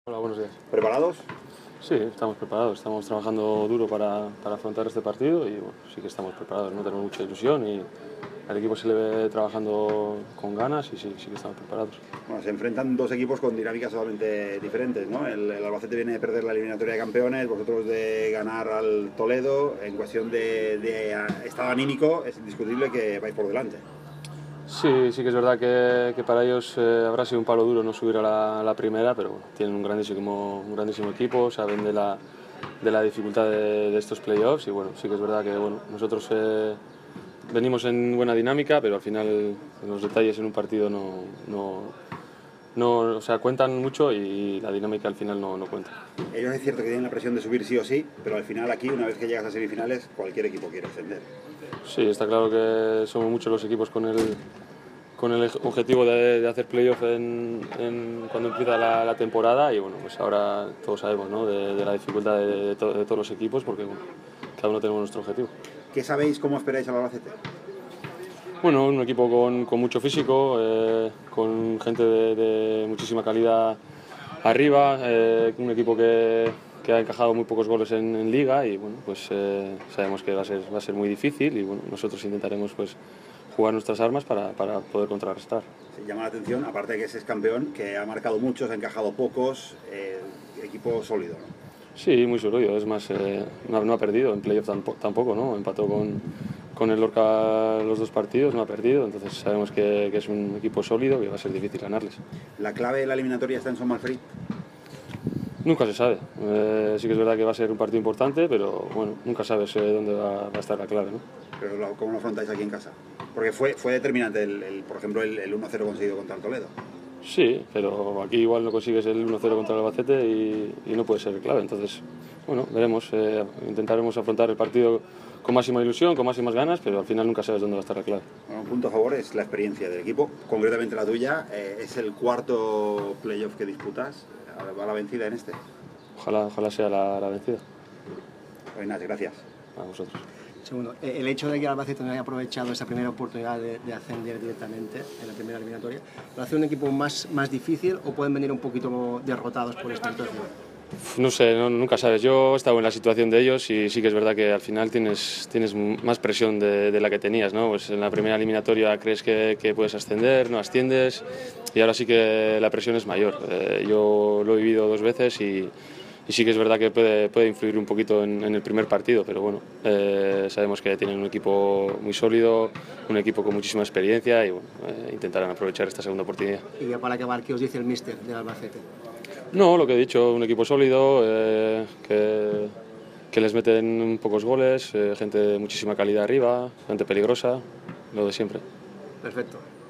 Hola, buenos días. ¿Preparados? Sí, estamos preparados, estamos trabajando duro para afrontar este partido y bueno, sí que estamos preparados, ¿no? Tenemos mucha ilusión y al equipo se le ve trabajando con ganas y sí que estamos preparados. Bueno, se enfrentan dos equipos con dinámicas totalmente diferentes, ¿no? El Albacete viene de perder la eliminatoria de campeones, vosotros de ganar al Toledo. En cuestión de estado anímico es indiscutible que vais por delante. Sí que es verdad que para ellos habrá sido un palo duro no subir a la primera, pero bueno, tienen un grandísimo equipo, saben de la dificultad de estos playoffs y bueno, sí que es verdad que bueno, nosotros venimos en buena dinámica, pero al final los detalles en un partido o sea, cuentan mucho y la dinámica al final no cuenta. Ellos es cierto que tienen la presión de subir sí o sí, pero al final aquí, una vez que llegas a semifinales, cualquier equipo quiere ascender. Sí, está claro que somos muchos los equipos con el objetivo de hacer playoff cuando empieza la temporada y bueno, pues ahora todos sabemos, ¿no? de la dificultad de todos los equipos porque bueno, cada uno tenemos nuestro objetivo. ¿Qué sabéis, cómo esperáis al Albacete? Bueno, un equipo con mucho físico, con gente de muchísima calidad arriba, un equipo que ha encajado muy pocos goles en Liga y bueno, pues sabemos que va a ser muy difícil y bueno, nosotros intentaremos pues jugar nuestras armas para poder contrarrestar. Se llama la atención, aparte de que es campeón, que ha marcado muchos, ha encajado pocos, equipo sólido, ¿no? Sí, muy sólido, es más, no ha perdido, en playoff tampoco, ¿no? Empató con el Lorca los dos partidos, no ha perdido, entonces sabemos que es un equipo sólido que va a ser difícil ganarles. ¿La clave de la eliminatoria está en Son Malferit? Nunca se sabe, sí que es verdad que va a ser un partido importante, pero bueno, nunca sabes dónde va a estar la clave, ¿no? Pero ¿cómo lo afrontáis aquí en casa? Porque fue determinante, por ejemplo, el 1-0 conseguido contra el Toledo. Sí, pero aquí igual no consigues el 1-0 contra el Albacete y no puede ser clave. Entonces, bueno, veremos, intentaremos afrontar el partido con máxima ilusión, con máximas ganas, pero al final nunca sabes dónde va a estar la clave. Bueno, un punto a favor es la experiencia del equipo, concretamente la tuya. Es el cuarto playoff que disputas. ¿Va la vencida en este? Ojalá sea la vencida. Pues nada, gracias. A vosotros. Segundo, el hecho de que Albacete no haya aprovechado esa primera oportunidad de ascender directamente en la primera eliminatoria, ¿lo hace un equipo más difícil o pueden venir un poquito derrotados por esta situación? No sé, nunca sabes. Yo he estado en la situación de ellos y sí que es verdad que al final tienes más presión de la que tenías, ¿no? Pues en la primera eliminatoria crees que puedes ascender, no asciendes y ahora sí que la presión es mayor. Yo lo he vivido dos veces y sí que es verdad que puede influir un poquito en el primer partido, pero bueno, sabemos que tienen un equipo muy sólido, un equipo con muchísima experiencia y bueno, intentarán aprovechar esta segunda oportunidad. Y ya para acabar, ¿qué os dice el míster del Albacete? No, lo que he dicho, un equipo sólido, que les meten pocos goles, gente de muchísima calidad arriba, gente peligrosa, lo de siempre. Perfecto.